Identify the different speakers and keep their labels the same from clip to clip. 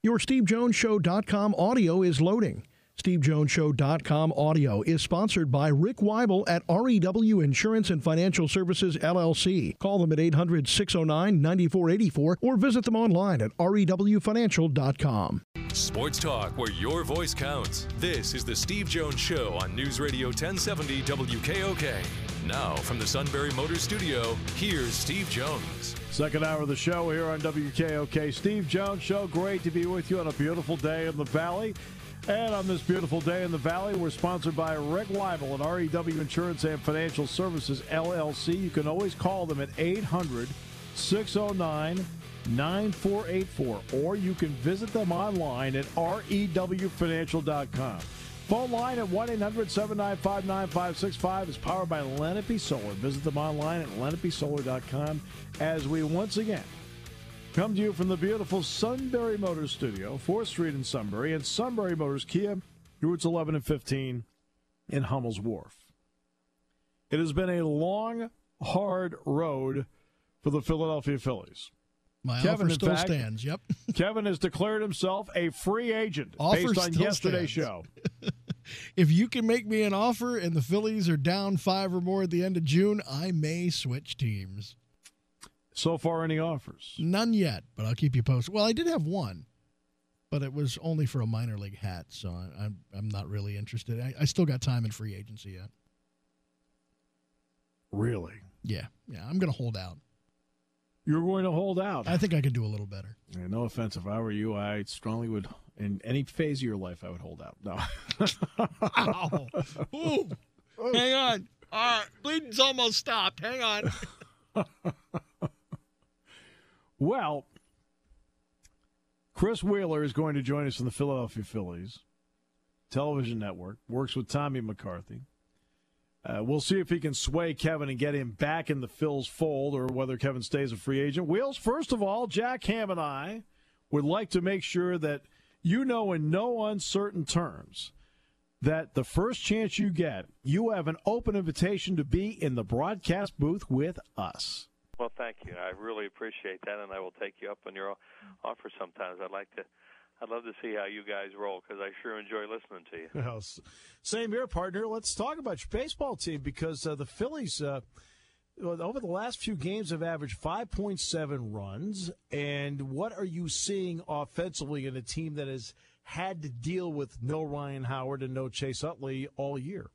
Speaker 1: Your SteveJonesShow.com audio is loading. SteveJonesShow.com audio is sponsored by Rick Weibel at REW Insurance and Financial Services, LLC. Call them at 800-609-9484 or visit them online at rewfinancial.com.
Speaker 2: Sports talk where your voice counts. This is the Steve Jones Show on News Radio 1070 WKOK. Now, from the Sunbury Motors Studio, here's Steve Jones.
Speaker 3: Second hour of the show here on WKOK. Steve Jones Show. Great to be with you on a beautiful day in the Valley. And on this beautiful day in the Valley, we're sponsored by Rick Weibel at REW Insurance and Financial Services, LLC. You can always call them at 800-609-9484, or you can visit them online at rewfinancial.com. Phone line at 1-800-795-9565 is powered by Lenape Solar. Visit them online at lenapesolar.com as we once again come to you from the beautiful Sunbury Motors Studio, 4th Street in Sunbury, and Sunbury Motors Kia, routes 11 and 15 in Hummel's Wharf. It has been a long, hard road for the Philadelphia Phillies.
Speaker 1: My
Speaker 3: Kevin,
Speaker 1: offer still
Speaker 3: fact,
Speaker 1: stands, yep.
Speaker 3: Kevin has declared himself a free agent
Speaker 1: Offer
Speaker 3: based on
Speaker 1: still
Speaker 3: yesterday's
Speaker 1: stands.
Speaker 3: show.
Speaker 1: If you can make me an offer and the Phillies are down 5 or more at the end of June, I may switch teams.
Speaker 3: So far, any offers?
Speaker 1: None yet, but I'll keep you posted. Well, I did have one, but it was only for a minor league hat, so I'm not really interested. I still got time in free agency yet.
Speaker 3: Really?
Speaker 1: Yeah, I'm going to hold out.
Speaker 3: You're going to hold out?
Speaker 1: I think I could do a little better.
Speaker 3: Yeah, no offense. If I were you, I strongly would, in any phase of your life, I would hold out. No.
Speaker 1: Ow. Ooh. Hang on. All right, bleeding's almost stopped. Hang on.
Speaker 3: Well, Chris Wheeler is going to join us in the Philadelphia Phillies television network, works with Tommy McCarthy. We'll see if he can sway Kevin and get him back in the Phil's fold or whether Kevin stays a free agent. Wheels, first of all, Jack Ham and I would like to make sure that you know in no uncertain terms that the first chance you get, you have an open invitation to be in the broadcast booth with us.
Speaker 4: Well, thank you. I really appreciate that, and I will take you up on your offer sometimes. I'd love to see how you guys roll because I sure enjoy listening to you.
Speaker 3: Well, same here, partner. Let's talk about your baseball team because the Phillies, over the last few games, have averaged 5.7 runs. And what are you seeing offensively in a team that has had to deal with no Ryan Howard and no Chase Utley all year?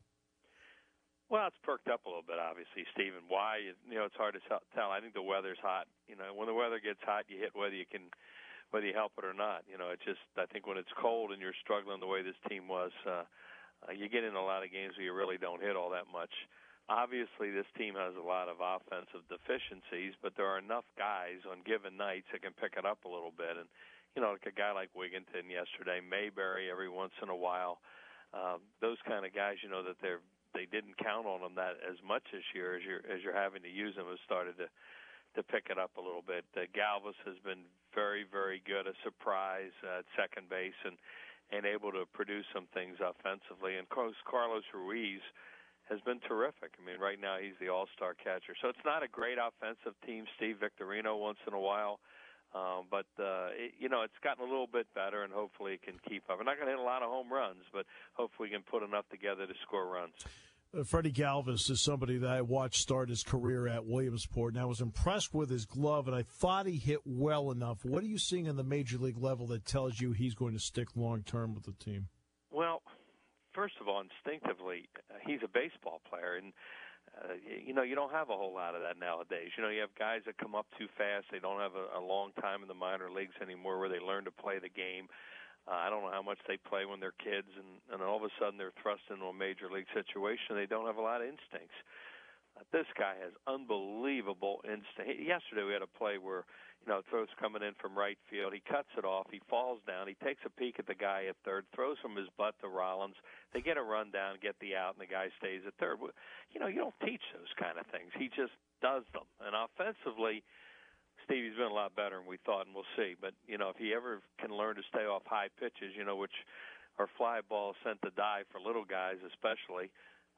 Speaker 4: Well, it's perked up a little bit, obviously, Stephen. Why? It's hard to tell. I think the weather's hot. When the weather gets hot, you hit whether you help it or not. I think when it's cold and you're struggling the way this team was, you get in a lot of games where you really don't hit all that much. Obviously, this team has a lot of offensive deficiencies, but there are enough guys on given nights that can pick it up a little bit. And, like a guy like Wigginton yesterday, Mayberry every once in a while, those kind of guys, that they didn't count on them that as much this year as you're having to use them, have started to pick it up a little bit. Galvis has been very, very good, a surprise at second base and able to produce some things offensively. And Carlos Ruiz has been terrific. I mean, right now he's the all-star catcher. So it's not a great offensive team. Steve Victorino once in a while. But it's gotten a little bit better, and hopefully it can keep up. We're not going to hit a lot of home runs, but hopefully we can put enough together to score runs.
Speaker 3: Freddie Galvis is somebody that I watched start his career at Williamsport, and I was impressed with his glove, and I thought he hit well enough. What are you seeing on the major league level that tells you he's going to stick long-term with the team?
Speaker 4: Well, first of all, instinctively, he's a baseball player, and you don't have a whole lot of that nowadays. You have guys that come up too fast. They don't have a long time in the minor leagues anymore where they learn to play the game. I don't know how much they play when they're kids, and all of a sudden they're thrust into a major league situation. They don't have a lot of instincts. This guy has unbelievable instinct. Yesterday we had a play where, throw's coming in from right field. He cuts it off. He falls down. He takes a peek at the guy at third, throws from his butt to Rollins. They get a run down, get the out, and the guy stays at third. You don't teach those kind of things. He just does them. And offensively, Stevie's been a lot better than we thought, and we'll see. But, if he ever can learn to stay off high pitches, which are fly balls sent to die for little guys especially,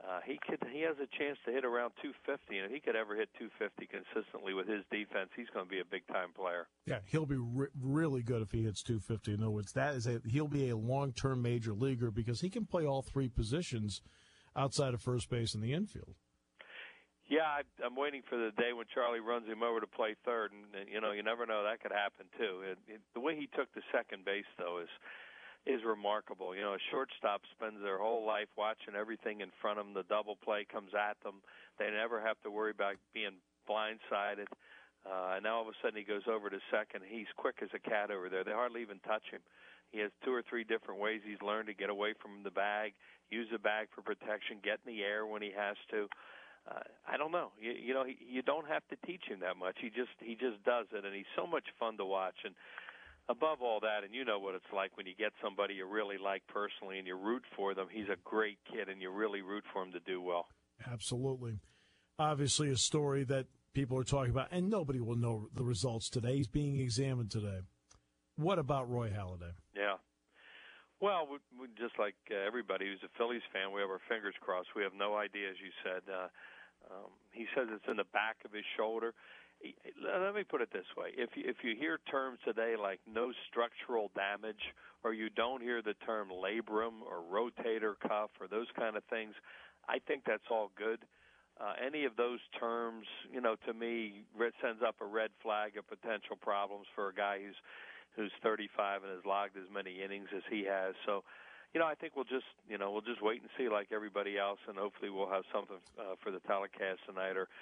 Speaker 4: he has a chance to hit around 250, and if he could ever hit 250 consistently with his defense, he's going to be a big-time player.
Speaker 3: Yeah, he'll be really good if he hits 250. In other words, he'll be a long-term major leaguer because he can play all three positions outside of first base and the infield.
Speaker 4: Yeah, I'm waiting for the day when Charlie runs him over to play third, and you never know, that could happen too. The way he took to second base, though, is remarkable. A shortstop spends their whole life watching everything in front of them. The double play comes at them. They never have to worry about being blindsided. And now all of a sudden he goes over to second. He's quick as a cat over there. They hardly even touch him. He has 2 or 3 different ways he's learned to get away from the bag, use the bag for protection, get in the air when he has to. I don't know. You don't have to teach him that much. He just does it, and he's so much fun to watch. And above all that, and you know what it's like when you get somebody you really like personally and you root for them. He's a great kid, and you really root for him to do well.
Speaker 3: Absolutely. Obviously a story that people are talking about, and nobody will know the results today. He's being examined today. What about Roy Halladay?
Speaker 4: Yeah. Well, we just like everybody who's a Phillies fan, we have our fingers crossed. We have no idea, as you said. He says it's in the back of his shoulder. Let me put it this way. If you hear terms today like no structural damage, or you don't hear the term labrum or rotator cuff or those kind of things, I think that's all good. Any of those terms, to me, sends up a red flag of potential problems for a guy who's 35 and has logged as many innings as he has. So, I think we'll just wait and see like everybody else, and hopefully we'll have something for the telecast tonight, or,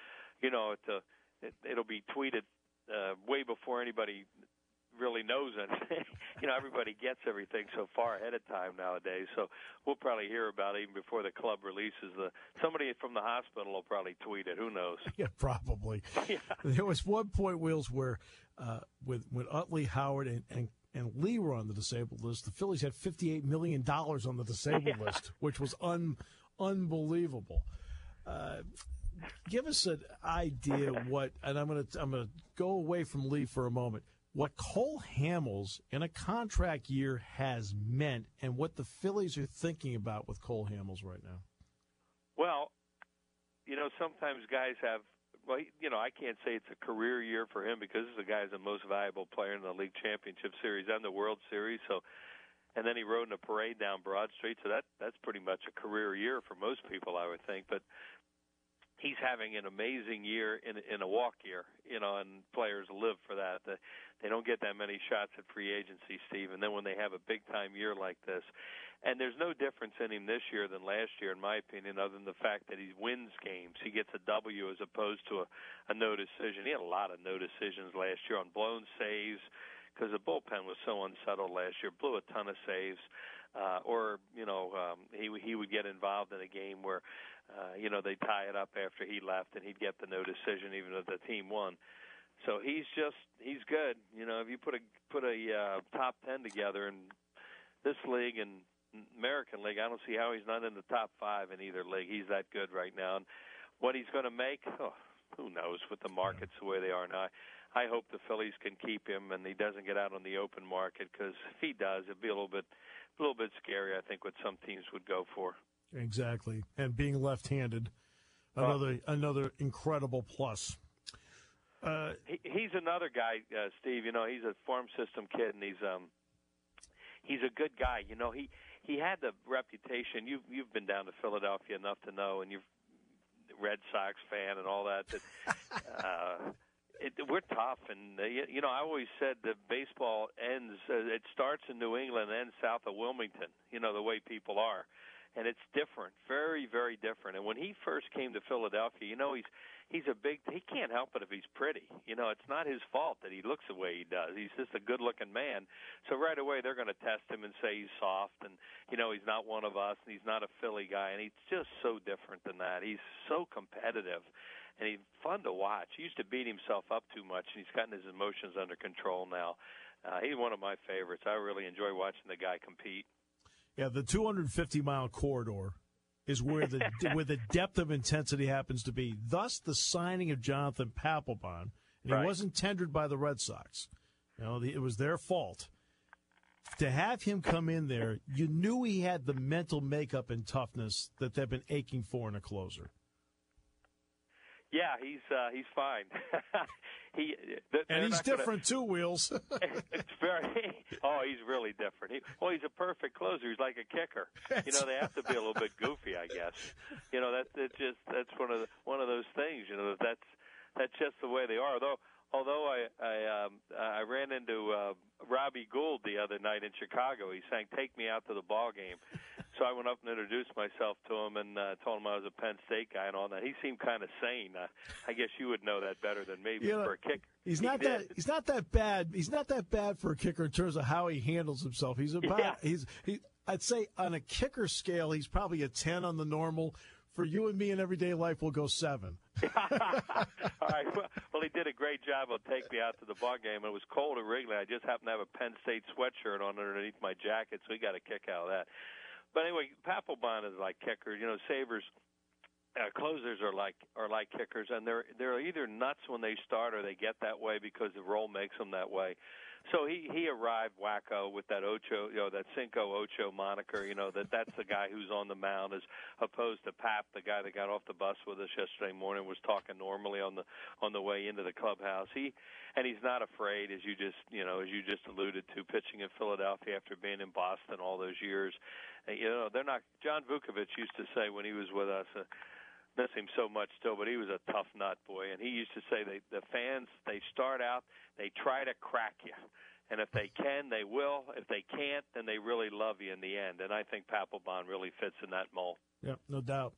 Speaker 4: it'll be tweeted way before anybody really knows anything. Everybody gets everything so far ahead of time nowadays, so we'll probably hear about it even before the club releases. Somebody from the hospital will probably tweet it. Who knows? Yeah,
Speaker 3: probably. Yeah. There was one point, Wheels, where when Utley, Howard, and Lee were on the disabled list, the Phillies had $58 million on the disabled list, which was unbelievable. Give us an idea what, and I'm gonna go away from Lee for a moment, what Cole Hamels in a contract year has meant, and what the Phillies are thinking about with Cole Hamels right now.
Speaker 4: Well, sometimes guys have. Well, I can't say it's a career year for him because this is the guy's the most valuable player in the League Championship Series and the World Series. So, and then he rode in a parade down Broad Street. So that's pretty much a career year for most people, I would think. But he's having an amazing year in a walk year, and players live for that. They don't get that many shots at free agency, Steve. And then when they have a big-time year like this, and there's no difference in him this year than last year, in my opinion, other than the fact that he wins games. He gets a W as opposed to a no decision. He had a lot of no decisions last year on blown saves because the bullpen was so unsettled last year, blew a ton of saves. He would get involved in a game where, they tie it up after he left, and he'd get the no decision even if the team won. So he's good. If you put a top 10 together in this league and American League, I don't see how he's not in the top 5 in either league. He's that good right now. And what he's going to make, who knows with the markets the way they are now. I hope the Phillies can keep him and he doesn't get out on the open market, because if he does, it'd be a little bit scary, I think, what some teams would go for.
Speaker 3: Exactly. And being left-handed, another incredible plus.
Speaker 4: He's another guy, Steve. He's a farm system kid, and he's a good guy. He had the reputation. You've been down to Philadelphia enough to know, and you've Red Sox fan and all that. We're tough, and I always said that baseball ends. It starts in New England and ends south of Wilmington. The way people are, and it's different, very, very different. And when he first came to Philadelphia, he's he can't help it if he's pretty. It's not his fault that he looks the way he does. He's just a good-looking man. So right away they're going to test him and say he's soft and, he's not one of us and he's not a Philly guy. And he's just so different than that. He's so competitive and he's fun to watch. He used to beat himself up too much, and he's gotten his emotions under control now. He's one of my favorites. I really enjoy watching the guy compete.
Speaker 3: Yeah, the 250-mile corridor is where the depth of intensity happens to be. Thus, the signing of Jonathan Papelbon, and he wasn't tendered by the Red Sox. It was their fault. to have him come in there, you knew he had the mental makeup and toughness that they've been aching for in a closer.
Speaker 4: Yeah, he's fine.
Speaker 3: He's different too, Wheels.
Speaker 4: It's very. Oh, he's really different. He's a perfect closer. He's like a kicker. They have to be a little bit goofy, I guess. That's one of those things. That's just the way they are. Although I ran into Robbie Gould the other night in Chicago. He sang "Take Me Out to the Ball Game," so I went up and introduced myself to him and told him I was a Penn State guy and all that. He seemed kind of sane. I guess you would know that better than me. For a kicker,
Speaker 3: he's not that bad. He's not that bad for a kicker in terms of how he handles himself. I'd say on a kicker scale, he's probably a 10 on the normal. For you and me in everyday life, we'll go 7.
Speaker 4: All right. Well, he did a great job of Take Me Out to the Ball Game. It was cold at Wrigley. I just happened to have a Penn State sweatshirt on underneath my jacket, so he got a kick out of that. But anyway, Papelbon is like kickers. Savers, closers are like kickers, and they're either nuts when they start or they get that way because the role makes them that way. So he arrived wacko with that Ocho, that Cinco Ocho moniker. That's the guy who's on the mound, as opposed to Pap, the guy that got off the bus with us yesterday morning, was talking normally on the way into the clubhouse. He's not afraid, as you just alluded to, pitching in Philadelphia after being in Boston all those years. They're not. John Vukovich used to say when he was with us. Miss him so much still, but he was a tough nut, boy. And he used to say the fans, they start out, they try to crack you. And if they can, they will. If they can't, then they really love you in the end. And I think Papelbon really fits in that mold.
Speaker 3: Yeah, no doubt.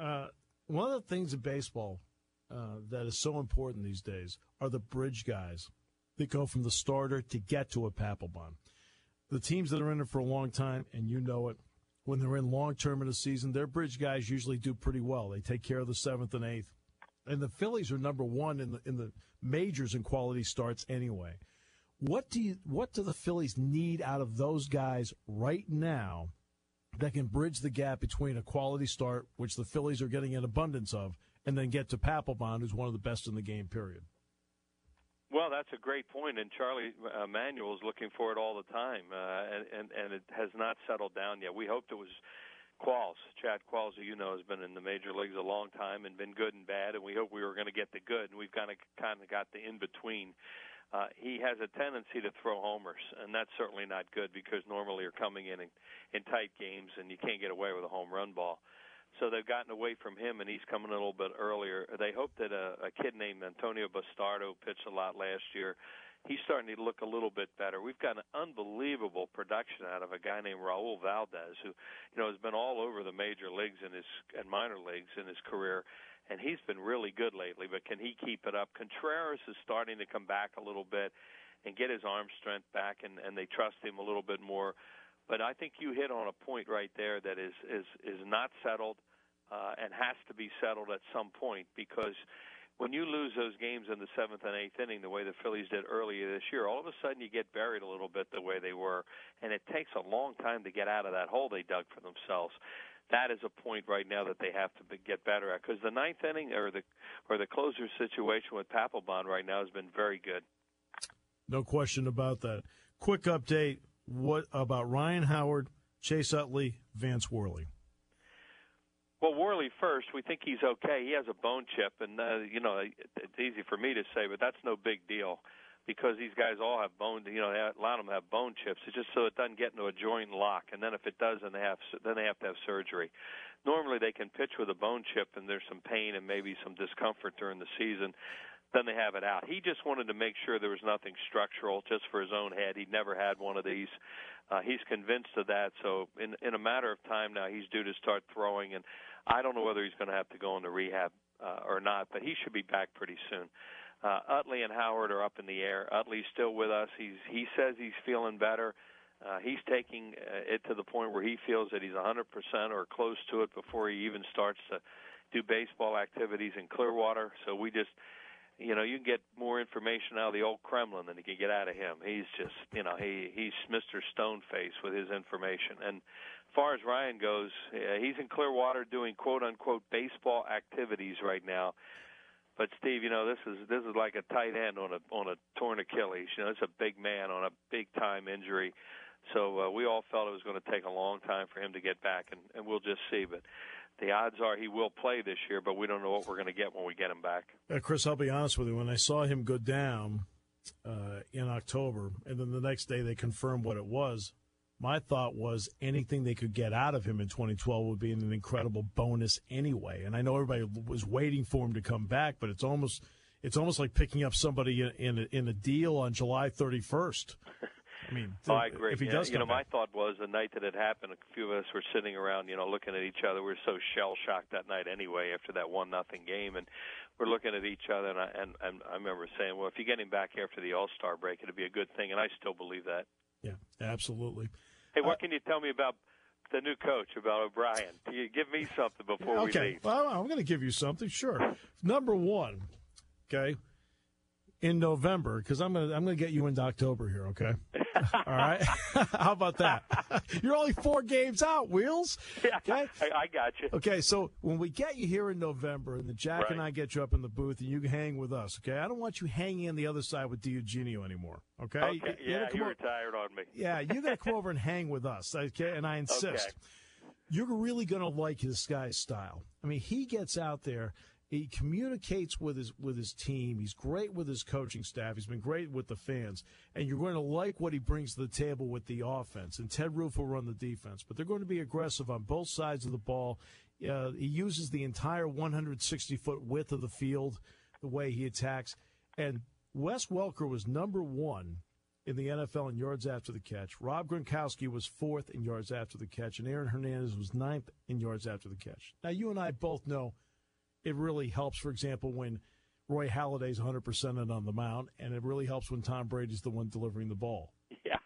Speaker 3: One of the things in baseball that is so important these days are the bridge guys that go from the starter to get to a Papelbon. The teams that are in it for a long time, and you know it, when they're in long-term in the season, their bridge guys usually do pretty well. They take care of the 7th and 8th. And the Phillies are number 1 in the majors in quality starts anyway. What do the Phillies need out of those guys right now that can bridge the gap between a quality start, which the Phillies are getting an abundance of, and then get to Papelbon, who's one of the best in the game, period?
Speaker 4: Well, that's a great point, and Charlie Manuel is looking for it all the time, and it has not settled down yet. We hoped it was Qualls. Chad Qualls, who has been in the major leagues a long time and been good and bad, and we hoped we were going to get the good, and we've kind of got the in-between. He has a tendency to throw homers, and that's certainly not good because normally you're coming in tight games, and you can't get away with a home run ball. So they've gotten away from him, and he's coming a little bit earlier. They hope that a kid named Antonio Bastardo pitched a lot last year. He's starting to look a little bit better. We've got an unbelievable production out of a guy named Raul Valdez, who has been all over the major leagues and minor leagues in his career, and he's been really good lately. But can he keep it up? Contreras is starting to come back a little bit and get his arm strength back, and they trust him a little bit more. But I think you hit on a point right there that is not settled and has to be settled at some point, because when you lose those games in the 7th and 8th inning the way the Phillies did earlier this year, all of a sudden you get buried a little bit the way they were, and it takes a long time to get out of that hole they dug for themselves. That is a point right now that they have to get better at, because the 9th inning or the closer situation with Papelbon right now has been very good.
Speaker 3: No question about that. Quick update. What about Ryan Howard, Chase Utley, Vance Worley?
Speaker 4: Well, Worley first. We think he's okay. He has a bone chip, and it's easy for me to say, but that's no big deal because these guys all have bone. A lot of them have bone chips. It's just so it doesn't get into a joint lock, and then if it does, then they have to have surgery. Normally, they can pitch with a bone chip, and there's some pain and maybe some discomfort during the season. Then they have it out. He just wanted to make sure there was nothing structural, just for his own head. He'd never had one of these. He's convinced of that. So in a matter of time now, he's due to start throwing, and I don't know whether he's going to have to go into rehab or not, but he should be back pretty soon. Utley and Howard are up in the air. Utley's still with us. He says he's feeling better. He's taking it to the point where he feels that he's 100% or close to it before he even starts to do baseball activities in Clearwater. So we just... you can get more information out of the old Kremlin than you can get out of him. He's just, he's Mr. Stoneface with his information. And as far as Ryan goes, he's in Clearwater doing quote-unquote baseball activities right now. But Steve, this is like a tight end on a torn Achilles. It's a big man on a big-time injury. So we all felt it was going to take a long time for him to get back, and we'll just see. But the odds are he will play this year, but we don't know what we're going to get when we get him back.
Speaker 3: Chris, I'll be honest with you. When I saw him go down in October, and then the next day they confirmed what it was, my thought was anything they could get out of him in 2012 would be an incredible bonus anyway. And I know everybody was waiting for him to come back, but it's almost like picking up somebody in a deal on July 31st. I mean,
Speaker 4: I agree.
Speaker 3: If he does come
Speaker 4: my
Speaker 3: back.
Speaker 4: thought was the night that it happened, a few of us were sitting around, looking at each other. We were so shell-shocked that night anyway after that 1-0 game, and we're looking at each other, and I remember saying, well, if you get him back after the All-Star break, it'd be a good thing, and I still believe that.
Speaker 3: Yeah, absolutely.
Speaker 4: Hey, what can you tell me about the new coach, about O'Brien? Can you give me something before we leave?
Speaker 3: Well, I'm going to give you something, sure. Number one, okay, in November, because I'm going to get you into October here, okay? All right? How about that? You're only 4 games out, Wheels.
Speaker 4: Yeah,
Speaker 3: okay?
Speaker 4: I got you.
Speaker 3: Okay, so when we get you here in November and the Jack and I get you up in the booth and you hang with us, okay? I don't want you hanging on the other side with DiEugenio anymore, okay?
Speaker 4: Okay, you retired on me.
Speaker 3: Yeah, you're going to come over and hang with us, okay? And I insist.
Speaker 4: Okay.
Speaker 3: You're really going to like this guy's style. I mean, he gets out there. He communicates with his team. He's great with his coaching staff. He's been great with the fans. And you're going to like what he brings to the table with the offense. And Ted Roof will run the defense. But they're going to be aggressive on both sides of the ball. He uses the entire 160-foot width of the field, the way he attacks. And Wes Welker was number 1 in the NFL in yards after the catch. Rob Gronkowski was 4th in yards after the catch. And Aaron Hernandez was 9th in yards after the catch. Now, you and I both know it really helps, for example, when Roy Halladay's 100%ed on the mound, and it really helps when Tom Brady's the one delivering the ball.
Speaker 4: Yeah.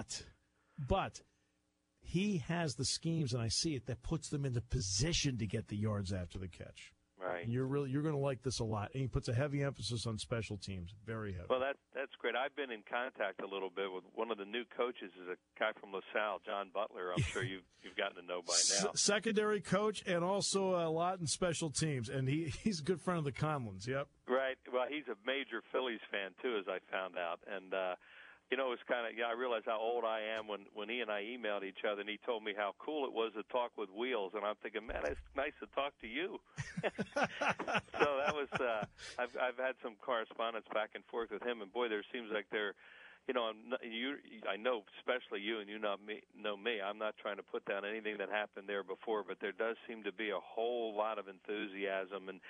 Speaker 3: But he has the schemes, and I see it, that puts them into position to get the yards after the catch.
Speaker 4: Right.
Speaker 3: And you're going to like this a lot. And he puts a heavy emphasis on special teams, very heavy.
Speaker 4: Well, that's great. I've been in contact a little bit with one of the new coaches, is a guy from LaSalle, John Butler. I'm sure you've gotten to know by now.
Speaker 3: Secondary coach and also a lot in special teams, and he's a good friend of the Conlins. Yep.
Speaker 4: Right. Well, he's a major Phillies fan too, as I found out, and. It's kind of, I realized how old I am when he and I emailed each other, and he told me how cool it was to talk with Wheels, and I'm thinking, man, it's nice to talk to you. So that was, I've had some correspondence back and forth with him, and boy, there seems like I know, especially you, and you know me. I'm not trying to put down anything that happened there before, but there does seem to be a whole lot of enthusiasm and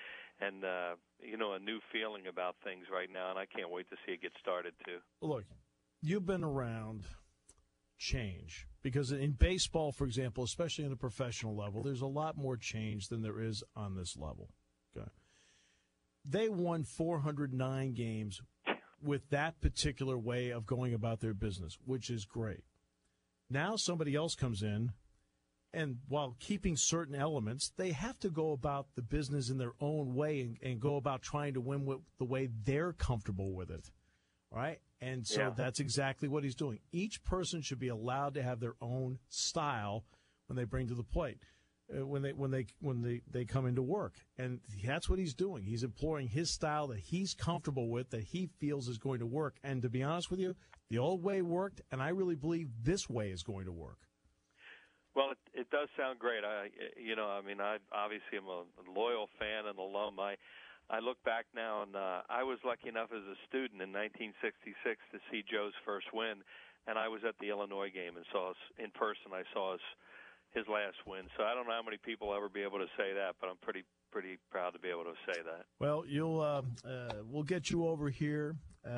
Speaker 4: a new feeling about things right now, and I can't wait to see it get started too.
Speaker 3: Look. You've been around change because in baseball, for example, especially on a professional level, there's a lot more change than there is on this level. Okay. They won 409 games with that particular way of going about their business, which is great. Now somebody else comes in, and while keeping certain elements, they have to go about the business in their own way and go about trying to win the way they're comfortable with it. Right? And so that's exactly what he's doing. Each person should be allowed to have their own style when they bring to the plate, when they come into work. And that's what he's doing. He's employing his style that he's comfortable with, that he feels is going to work. And to be honest with you, the old way worked, and I really believe this way is going to work.
Speaker 4: Well, it does sound great. I obviously am a loyal fan and alum. I look back now, and I was lucky enough as a student in 1966 to see Joe's first win, and I was at the Illinois game and saw us in person. I saw his last win. So I don't know how many people will ever be able to say that, but I'm pretty proud to be able to say that. Well,
Speaker 3: we'll get you over here,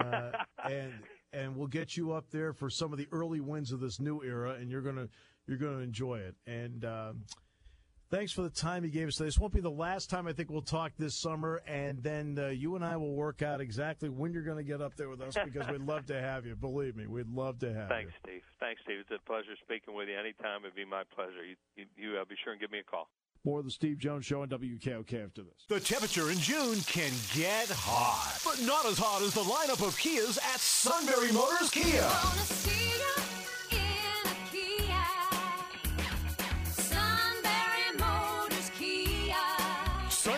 Speaker 3: and we'll get you up there for some of the early wins of this new era, and you're gonna enjoy it. And thanks for the time you gave us today. This won't be the last time I think we'll talk this summer, and then you and I will work out exactly when you're going to get up there with us because we'd love to have you. Believe me, we'd love to have you.
Speaker 4: Thanks, Steve. It's a pleasure speaking with you. Anytime, it'd be my pleasure. You be sure and give me a call.
Speaker 3: More of the Steve Jones Show on WKOK after this.
Speaker 5: The temperature in June can get hot, but not as hot as the lineup of Kias at Sunbury Motors Kia.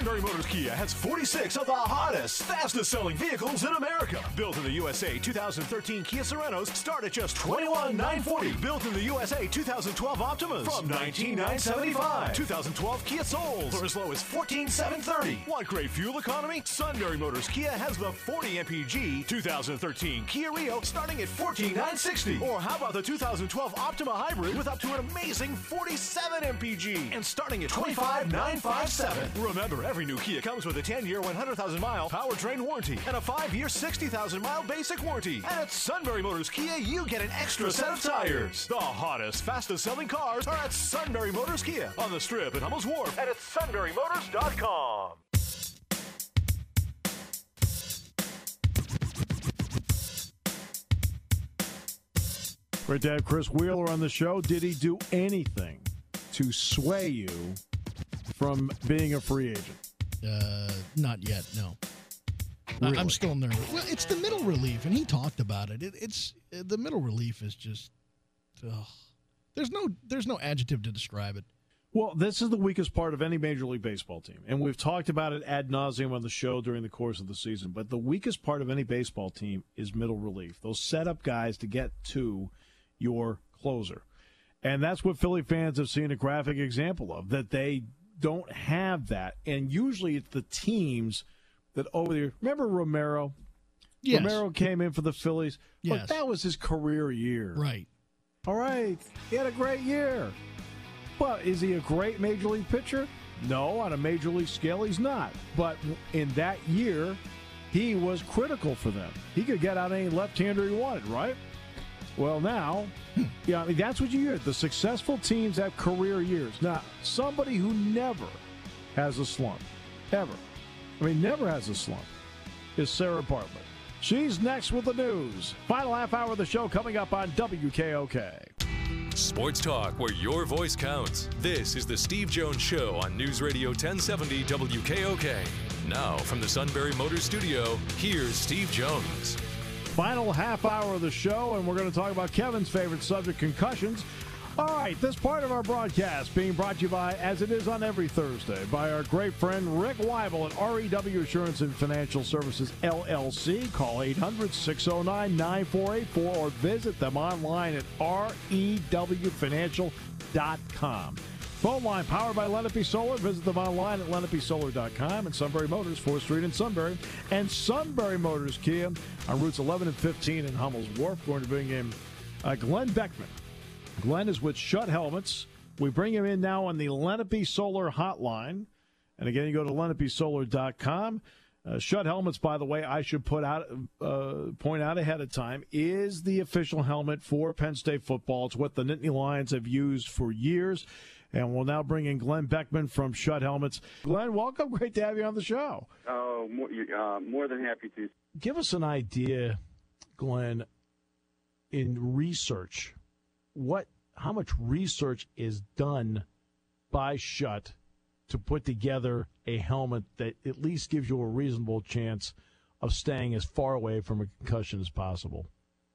Speaker 5: Sunbury Motors Kia has 46 of the hottest, fastest-selling vehicles in America. Built in the USA, 2013 Kia Sorentos start at just $21,940. Built in the USA, 2012 Optimas from $19,975. 2012 Kia Souls for as low as $14,730. Want great fuel economy? Sunbury Motors Kia has the 40 MPG 2013 Kia Rio starting at $14,960. Or how about the 2012 Optima Hybrid with up to an amazing 47 MPG and starting at $25,957. Remember, every new Kia comes with a 10-year, 100,000-mile powertrain warranty and a 5-year, 60,000-mile basic warranty. And at Sunbury Motors Kia, you get an extra set of tires. The hottest, fastest-selling cars are at Sunbury Motors Kia on the Strip at Hummels Wharf and at sunburymotors.com.
Speaker 3: Great to have Chris Wheeler on the show. Did he do anything to sway you from being a free agent?
Speaker 1: Not yet, no.
Speaker 3: Really?
Speaker 1: I'm still nervous. Well, it's the middle relief, and he talked about it. It's the middle relief is just, there's no adjective to describe it.
Speaker 3: Well, this is the weakest part of any Major League Baseball team, and we've talked about it ad nauseum on the show during the course of the season, but the weakest part of any baseball team is middle relief, those setup guys to get to your closer. And that's what Philly fans have seen a graphic example of, that they don't have that. And usually it's the teams that over there. Remember Romero?
Speaker 1: Yes.
Speaker 3: Romero came in for the Phillies.
Speaker 1: Yes.
Speaker 3: Look, that was his career year.
Speaker 1: Right.
Speaker 3: All right. He had a great year. But is he a great Major League pitcher? No, on a Major League scale, he's not. But in that year, he was critical for them. He could get out any left-hander he wanted, right? Well, now, yeah, I mean, that's what you hear. The successful teams have career years. Now, somebody who never has a slump, ever, never has a slump, is Sarah Bartlett. She's next with the news. Final half hour of the show coming up on WKOK.
Speaker 2: Sports talk where your voice counts. This is the Steve Jones Show on News Radio 1070 WKOK. Now, from the Sunbury Motors Studio, here's Steve Jones.
Speaker 3: Final half hour of the show, and we're going to talk about Kevin's favorite subject, concussions. All right, this part of our broadcast being brought to you by, as it is on every Thursday, by our great friend Rick Weibel at REW Insurance and Financial Services, LLC. Call 800-609-9484 or visit them online at rewfinancial.com. Phone line powered by Lenape Solar. Visit them online at lenapesolar.com. And Sunbury Motors, 4th Street in Sunbury. And Sunbury Motors Kia on routes 11 and 15 in Hummels Wharf. Going to bring in Glenn Beckman. Glenn is with Schutt Helmets. We bring him in now on the Lenape Solar hotline. And again, you go to lenapesolar.com. Schutt Helmets, by the way, I should point out ahead of time, is the official helmet for Penn State football. It's what the Nittany Lions have used for years. And we'll now bring in Glenn Beckman from Schutt Helmets. Glenn, welcome. Great to have you on the show.
Speaker 6: Oh, more than happy to.
Speaker 3: Give us an idea, Glenn, in research. How much research is done by Schutt to put together a helmet that at least gives you a reasonable chance of staying as far away from a concussion as possible?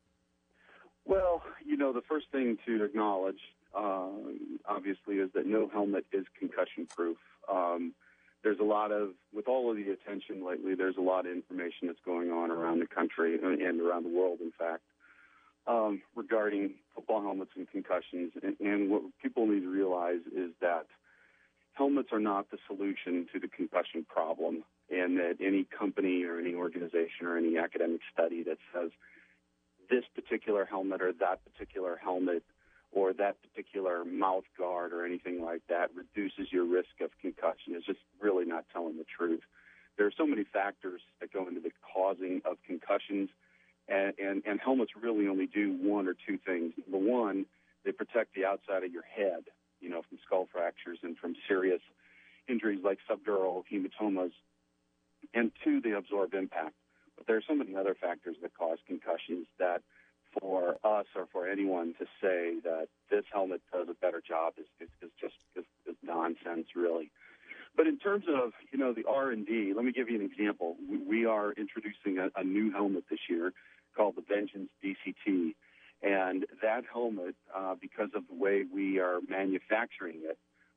Speaker 6: Well, the first thing to acknowledge, obviously, is that no helmet is concussion-proof. There's a lot of, with all of the attention lately, there's a lot of information that's going on around the country and around the world, in fact, regarding football helmets and concussions. And what people need to realize is that helmets are not the solution to the concussion problem, and that any company or any organization or any academic study that says this particular helmet or that particular helmet or that particular mouth guard or anything like that reduces your risk of concussion is just really not telling the truth. There are so many factors that go into the causing of concussions, and helmets really only do one or two things. Number one, they protect the outside of your head, from skull fractures and from serious injuries like subdural hematomas. And two, they absorb impact. But there are so many other factors that cause concussions that for us or for anyone to say that this helmet does a better job is just nonsense, really. But in terms of, the R&D, let me give you an example. We are introducing a new helmet this year called the Vengeance DCT. And that helmet, because of the way we are manufacturing it,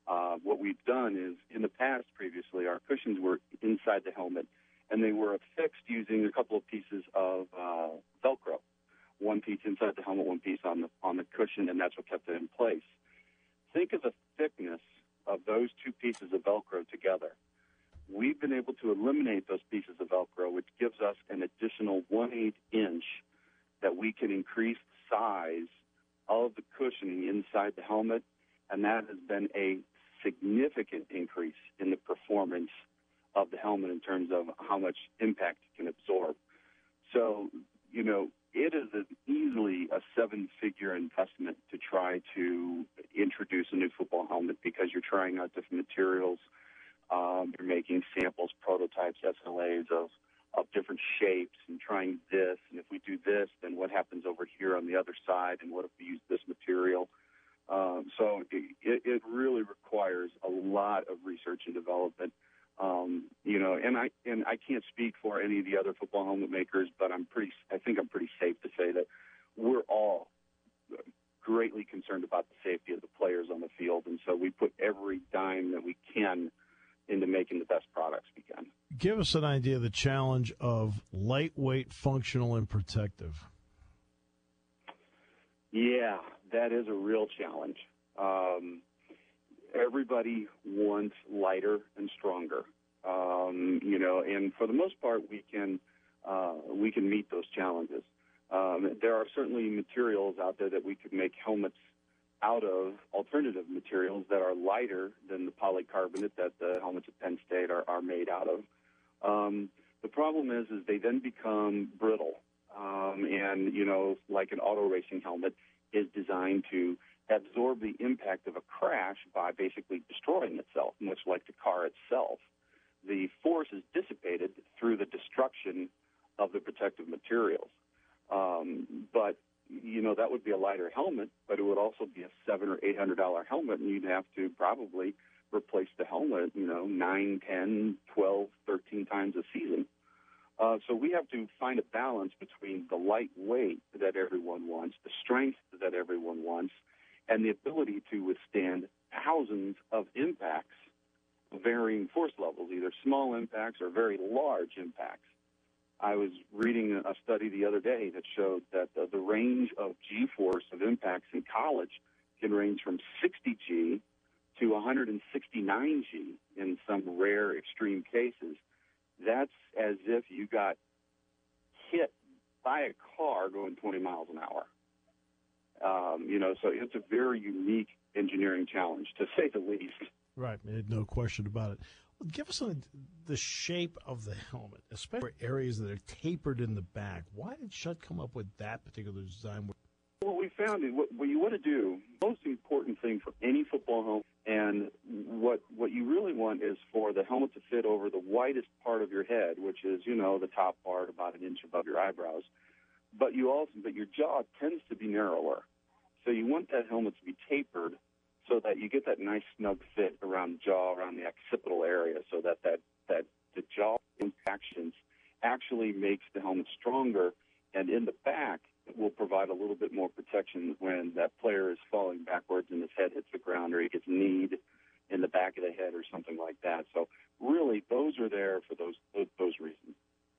Speaker 6: What we've done is, in the past, previously, our cushions were inside the helmet, and they were affixed using a couple of pieces of Velcro. One piece inside the helmet, one piece on the cushion, and that's what kept it in place. Think of the thickness of those two pieces of Velcro together. We've been able to eliminate those pieces of Velcro, which gives us an additional 1/8 inch that we can increase the size of the cushioning inside the helmet, and that has been a significant increase in the performance of the helmet in terms of how much impact it can absorb. So, it is easily a seven-figure investment to try to introduce a new football helmet because you're trying out different materials. You're making samples, prototypes, SLAs of different shapes and trying this. And if we do this, then what happens over here on the other side? And what if we use this material? So it really requires a lot of research and development. And I can't speak for any of the other football helmet makers, but I think I'm pretty safe to say that we're all greatly concerned about the safety of the players on the field, and so we put every dime that we can into making the best products we can.
Speaker 3: Give us an idea of the challenge of lightweight, functional, and protective.
Speaker 6: Yeah, that is a real challenge. Everybody wants lighter and stronger, and for the most part, we can meet those challenges. There are certainly materials out there that we could make helmets out of, alternative materials that are lighter than the polycarbonate that the helmets at Penn State are made out of. The problem is they then become brittle, and like an auto racing helmet is designed to absorb the impact of a crash by basically destroying itself, much like the car itself. The force is dissipated through the destruction of the protective materials. But that would be a lighter helmet, but it would also be a $700 or $800 helmet, and you'd have to probably replace the helmet, 9, 10, 12, 13 times a season. So we have to find a balance between the lightweight that everyone wants, the strength that everyone wants, and the ability to withstand thousands of impacts of varying force levels, either small impacts or very large impacts. I was reading a study the other day that showed that the range of G-force of impacts in college can range from 60 G to 169 G in some rare extreme cases. That's as if you got hit by a car going 20 miles an hour. So it's a very unique engineering challenge, to say the least.
Speaker 3: Right, no question about it. Well, give us the shape of the helmet, especially for areas that are tapered in the back. Why did Schutt come up with that particular design?
Speaker 6: What we found is what you want to do, the most important thing for any football helmet, and what you really want is for the helmet to fit over the widest part of your head, which is, the top part about an inch above your eyebrows. But your jaw tends to be narrower. So you want that helmet to be tapered so that you get that nice snug fit around the jaw, around the occipital area, so that the jaw impactions actually makes the helmet stronger, and in the back it will provide a little bit more protection when that player is falling backwards and his head hits the ground or he gets kneed in the back of the head or something like that. So really, those are there for those reasons.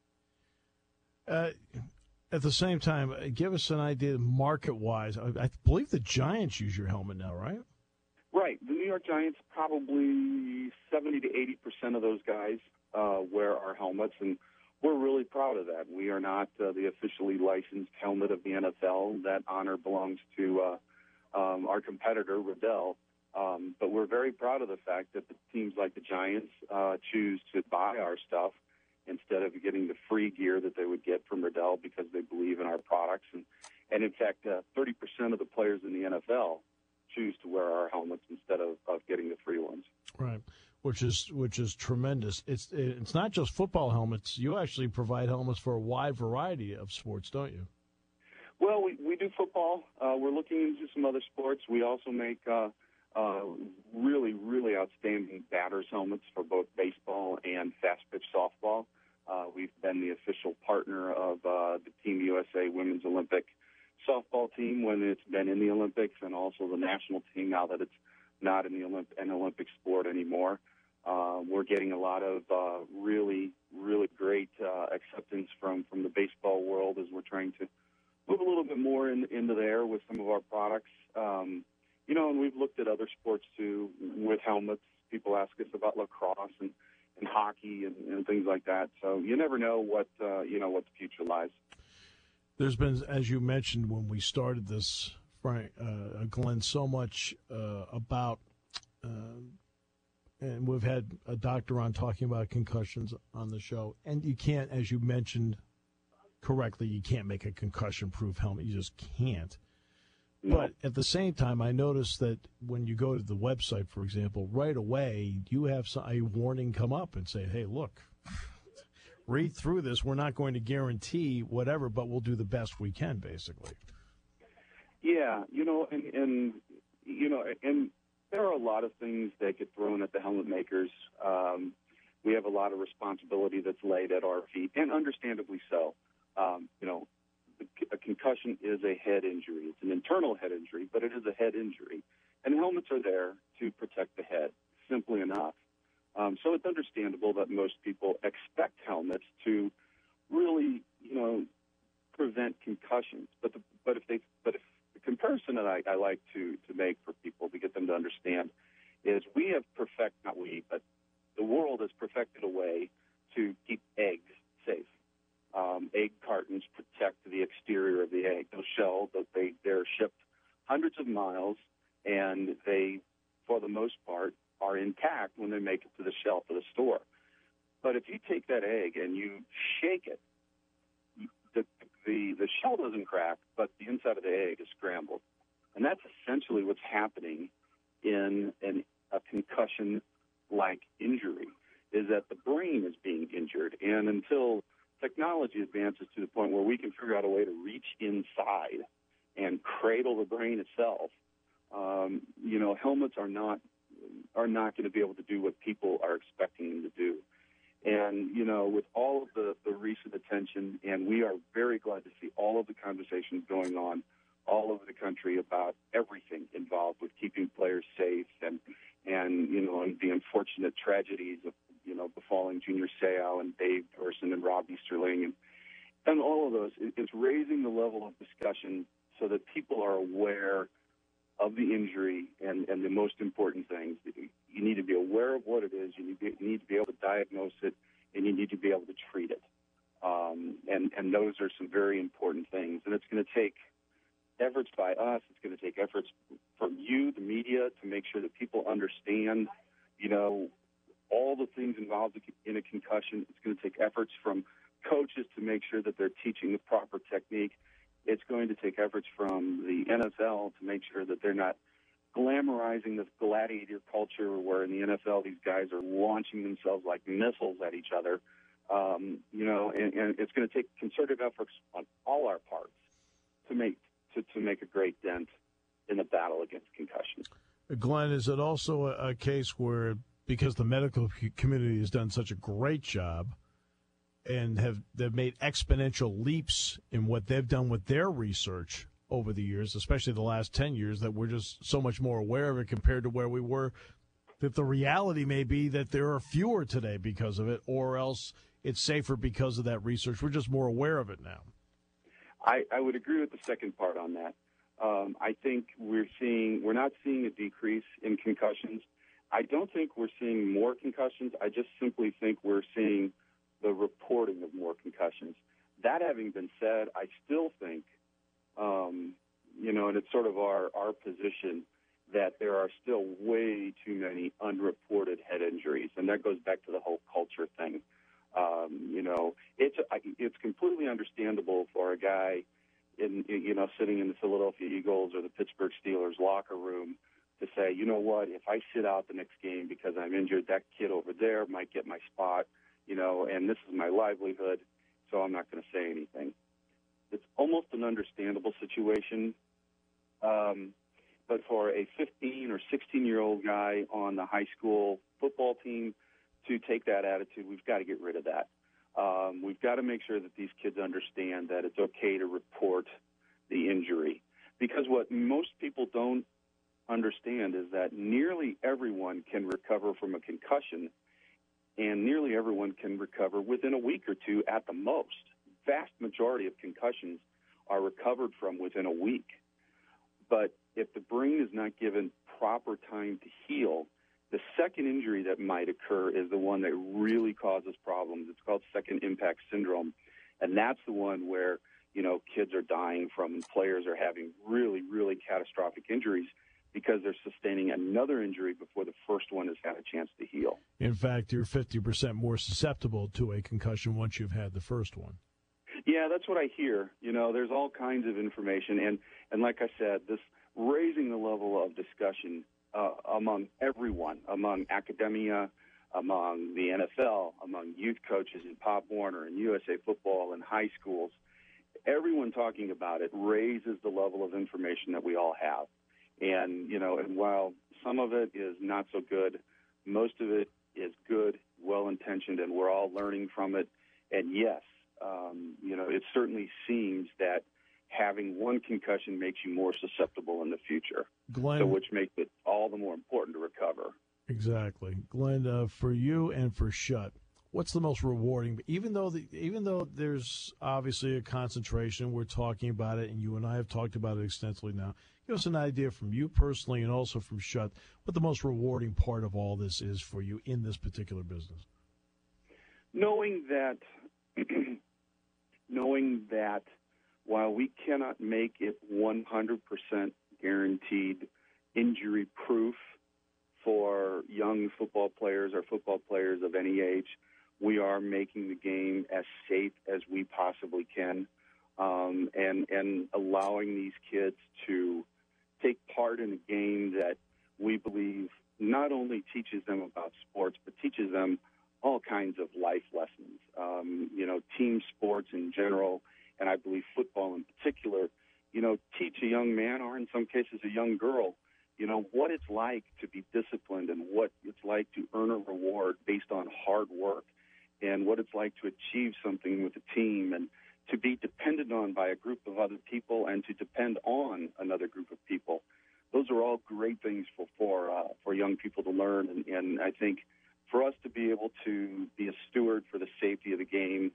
Speaker 3: At the same time, give us an idea market-wise. I believe the Giants use your helmet now, right?
Speaker 6: Right. The New York Giants, probably 70 to 80% of those guys wear our helmets, and we're really proud of that. We are not the officially licensed helmet of the NFL. That honor belongs to our competitor, Riddell. But we're very proud of the fact that the teams like the Giants choose to buy our stuff instead of getting the free gear that they would get from Riddell because they believe in our products. And in fact, 30% of the players in the NFL choose to wear our helmets instead of getting the free ones.
Speaker 3: Right, which is tremendous. It's not just football helmets. You actually provide helmets for a wide variety of sports, don't you?
Speaker 6: Well, we do football. We're looking into some other sports. We also make really, really outstanding batters helmets for both baseball and fast-pitch softball. We've been the official partner of the Team USA Women's Olympic softball team when it's been in the Olympics, and also the national team now that it's not in an Olympic sport anymore. We're getting a lot of really, really great acceptance from the baseball world as we're trying to move a little bit more into there with some of our products. And we've looked at other sports too with helmets. People ask us about lacrosse and hockey and things like that. So you never know what the future lies.
Speaker 3: There's been, as you mentioned when we started this, Frank, Glenn, so much about, and we've had a doctor on talking about concussions on the show, and you can't, as you mentioned correctly, you can't make a concussion-proof helmet. You just can't.
Speaker 6: No.
Speaker 3: But at the same time, I noticed that when you go to the website, for example, right away, you have a warning come up and say, hey, look, read through this. We're not going to guarantee whatever, but we'll do the best we can, basically.
Speaker 6: Yeah, and there are a lot of things that get thrown at the helmet makers. We have a lot of responsibility that's laid at our feet, and understandably so. A concussion is a head injury. It's an internal head injury, but it is a head injury. And helmets are there to protect the head, simply enough. So it's understandable that most people expect helmets to really, prevent concussions. But if the comparison that I like to make for people to get them to understand is but the world has perfected a way to keep eggs safe. Egg cartons protect the exterior of the egg. Those shells, they're shipped hundreds of miles, and they, for the most part, are intact when they make it to the shelf of the store. But if you take that egg and you shake it, the shell doesn't crack, but the inside of the egg is scrambled. And that's essentially what's happening in a concussion-like injury, is that the brain is being injured. And until technology advances to the point where we can figure out a way to reach inside and cradle the brain itself, helmets are not going to be able to do what people are expecting them to do. And, with all of the recent attention, and we are very glad to see all of the conversations going on all over the country about everything involved with keeping players safe and the unfortunate tragedies of, befalling Junior Seau and Dave Dorson and Rob Easterling and all of those. It's raising the level of discussion so that people are aware of the injury and the most important things. You need to be aware of what it is. You need to be able to diagnose it, and you need to be able to treat it. And those are some very important things. And it's going to take efforts by us. It's going to take efforts from you, the media, to make sure that people understand, all the things involved in a concussion. It's going to take efforts from coaches to make sure that they're teaching the proper technique. It's going to take efforts from the NFL to make sure that they're not glamorizing this gladiator culture where in the NFL these guys are launching themselves like missiles at each other. And it's going to take concerted efforts on all our parts to make a great dent in the battle against concussion.
Speaker 3: Glenn, is it also a case where, because the medical community has done such a great job and they've made exponential leaps in what they've done with their research over the years, especially the last 10 years, that we're just so much more aware of it compared to where we were, that the reality may be that there are fewer today because of it, or else it's safer because of that research? We're just more aware of it now.
Speaker 6: I would agree with the second part on that. I think we're not seeing a decrease in concussions. I don't think we're seeing more concussions. I just simply think we're seeing the reporting of more concussions. That having been said, I still think, and it's sort of our position, that there are still way too many unreported head injuries, and that goes back to the whole culture thing. It's completely understandable for a guy sitting in the Philadelphia Eagles or the Pittsburgh Steelers locker room to say, you know what, if I sit out the next game because I'm injured, that kid over there might get my spot, and this is my livelihood, so I'm not going to say anything. It's almost an understandable situation, but for a 15 or 16-year-old guy on the high school football team to take that attitude, we've got to get rid of that. We've got to make sure that these kids understand that it's okay to report the injury, because what most people don't understand is that nearly everyone can recover from a concussion, and nearly everyone can recover within a week or two at the most. Vast majority of concussions are recovered from within a week. But if the brain is not given proper time to heal, the second injury that might occur is the one that really causes problems. It's called second impact syndrome, and that's the one where, kids are dying from and players are having really, really catastrophic injuries because they're sustaining another injury before the first one has had a chance to heal.
Speaker 3: In fact, you're 50% more susceptible to a concussion once you've had the first one.
Speaker 6: Yeah, that's what I hear. There's all kinds of information. And like I said, this raising the level of discussion among everyone, among academia, among the NFL, among youth coaches in Pop Warner and USA Football and high schools, everyone talking about it raises the level of information that we all have. And, and while some of it is not so good, most of it is good, well-intentioned, and we're all learning from it. And yes, it certainly seems that having one concussion makes you more susceptible in the future,
Speaker 3: Glenn,
Speaker 6: which makes it all the more important to recover.
Speaker 3: Exactly. Glenn, for you and for Schutt, what's the most rewarding? Even though there's obviously a concentration, we're talking about it, and you and I have talked about it extensively now. Give us an idea from you personally and also from Schutt what the most rewarding part of all this is for you in this particular business.
Speaker 6: Knowing that while we cannot make it 100% guaranteed injury-proof for young football players or football players of any age, we are making the game as safe as we possibly can, and allowing these kids to take part in a game that we believe not only teaches them about sports, but teaches them all kinds of life lessons. Team sports in general, and I believe football in particular, teach a young man, or in some cases a young girl, what it's like to be disciplined and what it's like to earn a reward based on hard work, and what it's like to achieve something with a team, and to be depended on by a group of other people and to depend on another group of people. Those are all great things for young people to learn, and I think for us to be able to be a steward for the safety of the game,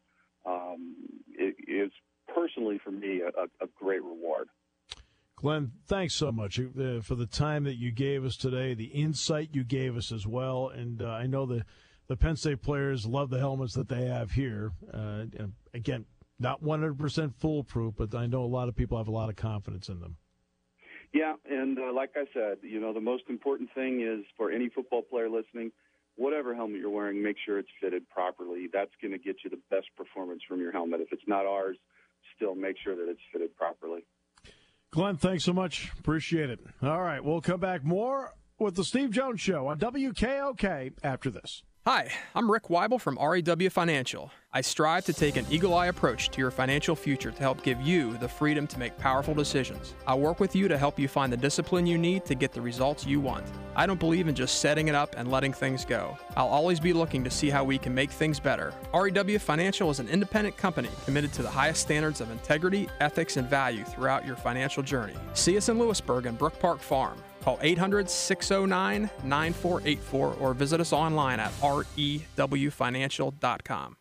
Speaker 6: it is personally for me a great reward.
Speaker 3: Glenn, thanks so much for the time that you gave us today, the insight you gave us as well, and I know the Penn State players love the helmets that they have here. Again, not 100% foolproof, but I know a lot of people have a lot of confidence in them.
Speaker 6: Yeah, and like I said, the most important thing is for any football player listening, whatever helmet you're wearing, make sure it's fitted properly. That's going to get you the best performance from your helmet. If it's not ours, still make sure that it's fitted properly.
Speaker 3: Glenn, thanks so much. Appreciate it. All right, we'll come back more with the Steve Jones Show on WKOK after this.
Speaker 7: Hi, I'm Rick Weibel from REW Financial. I strive to take an eagle-eye approach to your financial future to help give you the freedom to make powerful decisions. I'll work with you to help you find the discipline you need to get the results you want. I don't believe in just setting it up and letting things go. I'll always be looking to see how we can make things better. REW Financial is an independent company committed to the highest standards of integrity, ethics, and value throughout your financial journey. See us in Lewisburg and Brook Park Farm. Call 800-609-9484 or visit us online at rewfinancial.com.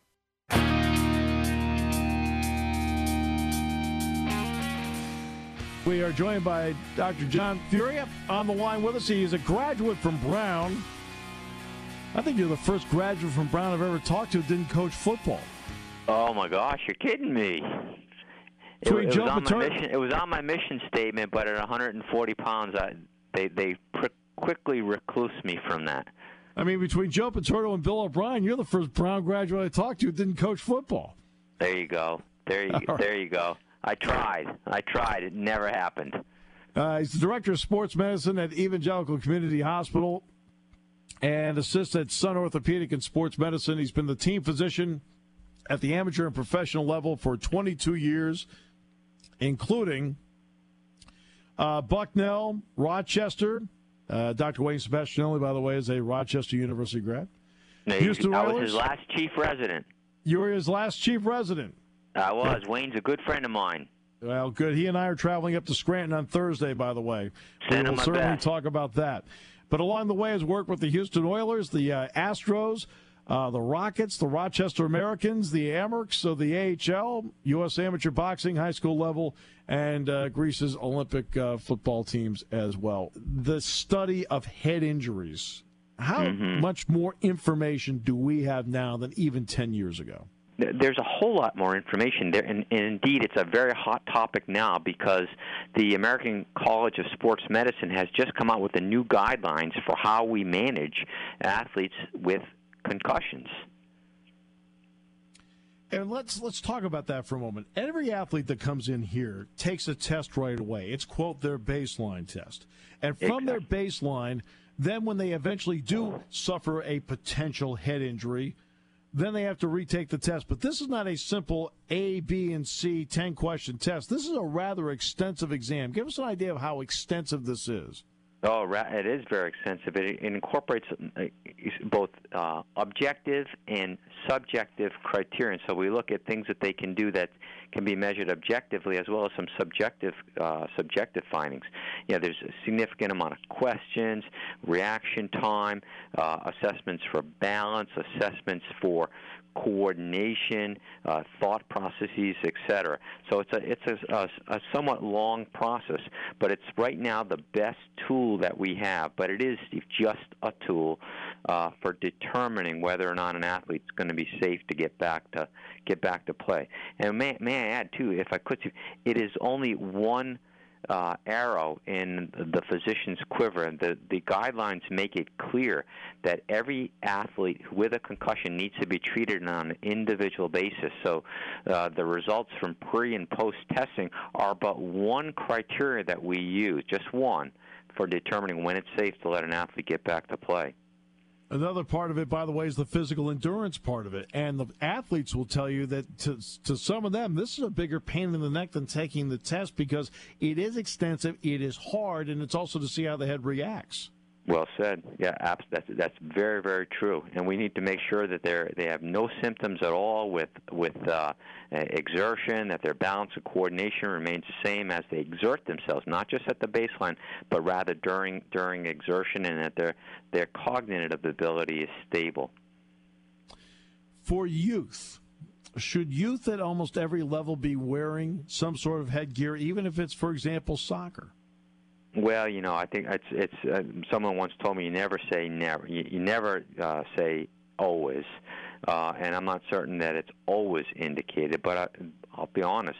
Speaker 3: We are joined by Dr. John Furia on the line with us. He is a graduate from Brown. I think you're the first graduate from Brown I've ever talked to who didn't coach football.
Speaker 8: Oh, my gosh, you're kidding me. It was on my mission statement, but at 140 pounds, they quickly reclused me from that.
Speaker 3: I mean, between Joe Paterno and Bill O'Brien, you're the first Brown graduate I talked to who didn't coach football.
Speaker 8: There you go. There you go. I tried. It never happened.
Speaker 3: He's the director of sports medicine at Evangelical Community Hospital and assists at Sun Orthopedic and Sports Medicine. He's been the team physician at the amateur and professional level for 22 years, including Bucknell, Rochester. Dr. Wayne Sebastianelli, by the way, is a Rochester University grad. Houston
Speaker 8: I
Speaker 3: Oilers.
Speaker 8: was his last chief resident.
Speaker 3: You were his last chief resident.
Speaker 8: I was. Wayne's a good friend of mine.
Speaker 3: Well, good. He and I are traveling up to Scranton on Thursday, by the way.
Speaker 8: Send
Speaker 3: we'll certainly talk about that. But along the way, has worked with the Houston Oilers, the Astros, the Rockets, the Rochester Americans, the Amerks of the AHL, U.S. Amateur Boxing, high school level, and Greece's Olympic football teams as well. The study of head injuries. How much more information do we have now than even 10 years ago?
Speaker 8: There's a whole lot more information there, and indeed it's a very hot topic now because the American College of Sports Medicine has just come out with the new guidelines for how we manage athletes with concussions.
Speaker 3: And let's talk about that for a moment. Every athlete that comes in here takes a test right away. It's, quote, their baseline test. And from their baseline, then when they eventually do suffer a potential head injury, then they have to retake the test. But this is not a simple A, B, and C 10-question test. This is a rather extensive exam. Give us an idea of how extensive this is.
Speaker 8: Oh, it is very extensive. It incorporates both objective and subjective criterion. So we look at things that they can do that can be measured objectively, as well as some subjective findings. There's a significant amount of questions, reaction time, assessments for balance, assessments for coordination, thought processes, etc. So it's a somewhat long process, but it's right now the best tool that we have. But it is just a tool for determining whether or not an athlete's going to be safe to get back to play. And may I add too, if I could, it is only one arrow in the physician's quiver. The guidelines make it clear that every athlete with a concussion needs to be treated on an individual basis. So the results from pre- and post-testing are but one criteria that we use, just one, for determining when it's safe to let an athlete get back to play.
Speaker 3: Another part of it, by the way, is the physical endurance part of it. And the athletes will tell you that to some of them, this is a bigger pain in the neck than taking the test because it is extensive, it is hard, and it's also to see how the head reacts.
Speaker 8: Well said. Yeah, that's very, very true. And we need to make sure that they have no symptoms at all with exertion, that their balance and coordination remains the same as they exert themselves, not just at the baseline, but rather during exertion, and that their cognitive ability is stable.
Speaker 3: For youth, should youth at almost every level be wearing some sort of headgear, even if it's, for example, soccer?
Speaker 8: Well, I think it's someone once told me you never say never. You never say always, and I'm not certain that it's always indicated. But I'll be honest,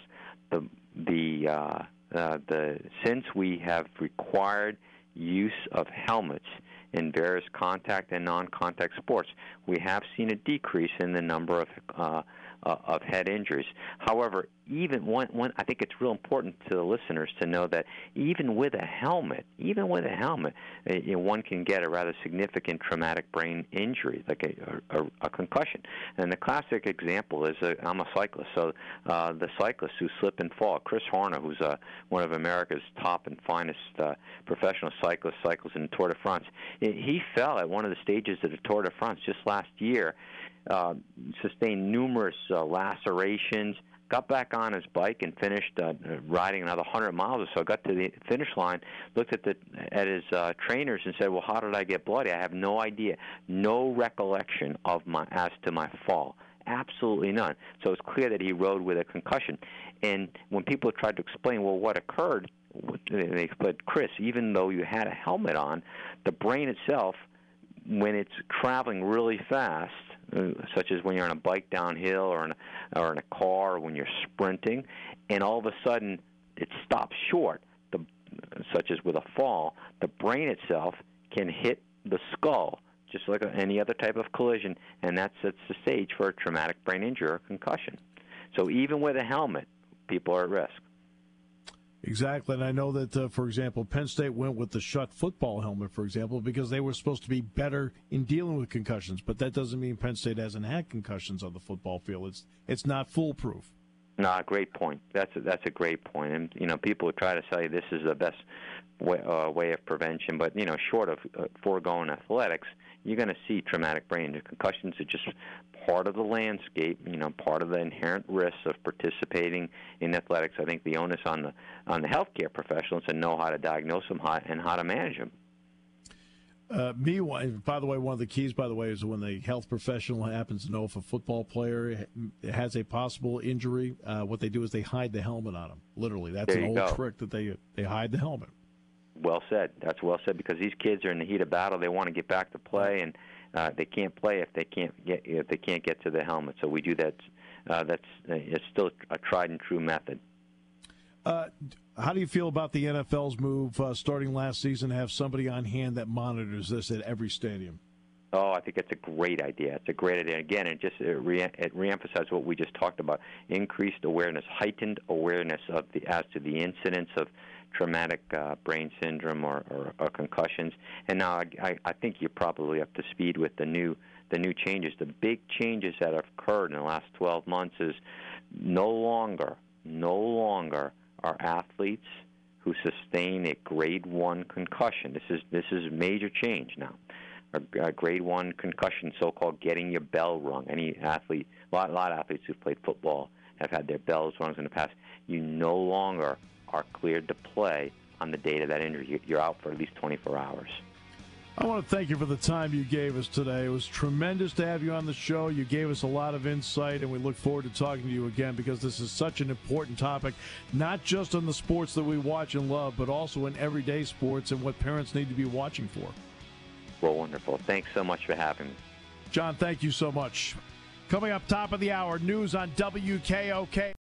Speaker 8: since we have required use of helmets in various contact and non-contact sports, we have seen a decrease in the number of head injuries. However, even one, I think it's real important to the listeners to know that even with a helmet, one can get a rather significant traumatic brain injury, like a concussion. And the classic example is I'm a cyclist, so the cyclists who slip and fall. Chris Horner, who's one of America's top and finest professional cyclists, cycles in the Tour de France. He fell at one of the stages of the Tour de France just last year. Sustained numerous lacerations, got back on his bike and finished riding another 100 miles or so, got to the finish line, looked at his trainers and said, well, how did I get bloody? I have no idea. No recollection as to my fall. Absolutely none. So it's clear that he rode with a concussion. And when people tried to explain, well, what occurred, they explained, Chris, even though you had a helmet on, the brain itself, when it's traveling really fast, such as when you're on a bike downhill or in a car, or when you're sprinting, and all of a sudden it stops short, such as with a fall, the brain itself can hit the skull, just like any other type of collision, and that sets the stage for a traumatic brain injury or concussion. So even with a helmet, people are at risk.
Speaker 3: Exactly, and I know that, for example, Penn State went with the Schutt football helmet, for example, because they were supposed to be better in dealing with concussions. But that doesn't mean Penn State hasn't had concussions on the football field. It's not foolproof.
Speaker 8: No, great point. That's a great point. And people try to say this is the best way of prevention. But, short of foregoing athletics, you're going to see traumatic brain injury. Concussions are just part of the landscape, part of the inherent risks of participating in athletics. I think the onus on the healthcare professionals to know how to diagnose them and how to manage them.
Speaker 3: By the way, one of the keys, is when the health professional happens to know if a football player has a possible injury, what they do is they hide the helmet on him. Literally, that's an old trick that they hide the helmet. Well said.
Speaker 8: That's well said, because these kids are in the heat of battle. They want to get back to play, and they can't play if they can't get to the helmet. So we do that. It's still a tried and true method.
Speaker 3: How do you feel about the NFL's move starting last season to have somebody on hand that monitors this at every stadium?
Speaker 8: Oh, I think it's a great idea. It's a great idea. Again, it reemphasizes what we just talked about: increased awareness, heightened awareness as to the incidence of traumatic brain syndrome or concussions. And now I think you're probably up to speed with the new changes. The big changes that have occurred in the last 12 months is no longer are athletes who sustain a grade 1 concussion. This is a major change now. A grade 1 concussion, so-called getting your bell rung. Any athlete, a lot of athletes who've played football have had their bells rung in the past. You no longer are cleared to play on the date of that injury. You're out for at least 24 hours.
Speaker 3: I want to thank you for the time you gave us today. It was tremendous to have you on the show. You gave us a lot of insight, and we look forward to talking to you again, because this is such an important topic, not just on the sports that we watch and love, but also in everyday sports and what parents need to be watching for.
Speaker 8: Well, wonderful. Thanks so much for having me.
Speaker 3: John, thank you so much. Coming up top of the hour, news on WKOK.